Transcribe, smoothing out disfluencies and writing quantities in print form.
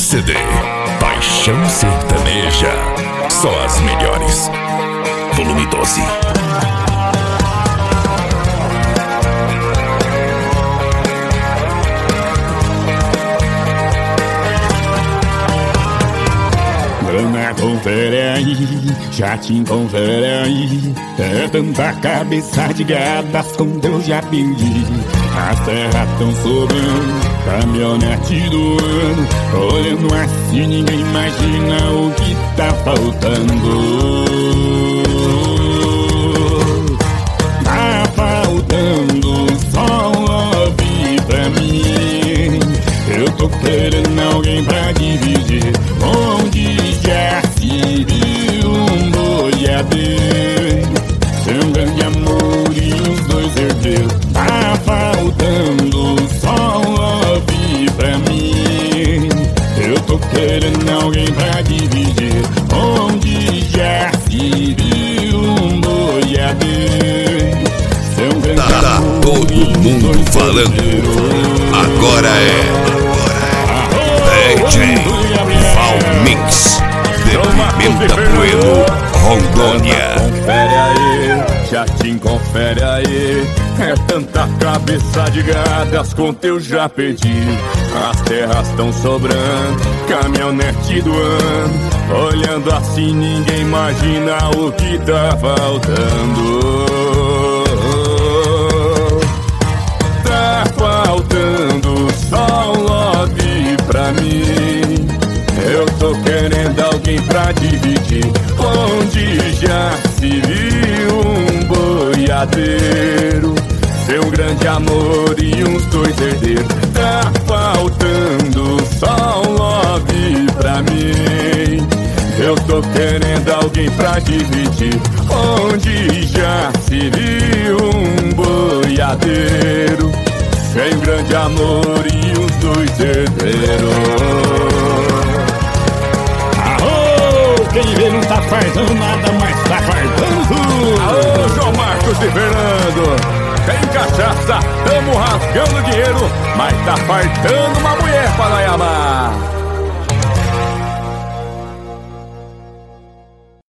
CD, Paixão Sertaneja, só as melhores. Volume 12. Ana, confere aí, chatinho, confere aí. É tanta cabeça de gatas com Deus já perdi. As terras tão sobrando, caminhonete do ano. Olhando assim ninguém imagina o que tá faltando. Tá faltando só um love pra mim. Eu tô querendo alguém pra dividir, onde já se viu um boiadeiro, seu grande amor e os dois herdeiros. Tá faltando só um love pra mim. Eu tô querendo alguém pra dividir, onde já se viu um boiadeiro, seu grande amor todo e os mundo dois falando. herdeiros. Agora é DJ Valmix de Pimenta Bueno, Rondônia. Confere aí, chatinho, confere aí. É tanta cabeça de gatas, conta eu já perdi. As terras tão sobrando, caminhonete do ano. Olhando assim ninguém imagina o que tá faltando. Tá faltando só um love pra mim. Eu tô querendo alguém pra dividir, onde já se viu um boiadeiro, seu grande amor e uns dois herdeiros. Tá faltando só um love pra mim. Eu tô querendo alguém pra dividir, onde já se viu um boiadeiro, sem grande amor e os dois herdeiros. Aô, quem vê não tá fardando nada, mas tá fardando tudo. Alô, João Marcos de Fernando. Tem cachaça, tamo rasgando dinheiro, mas tá fartando uma mulher para Nayama.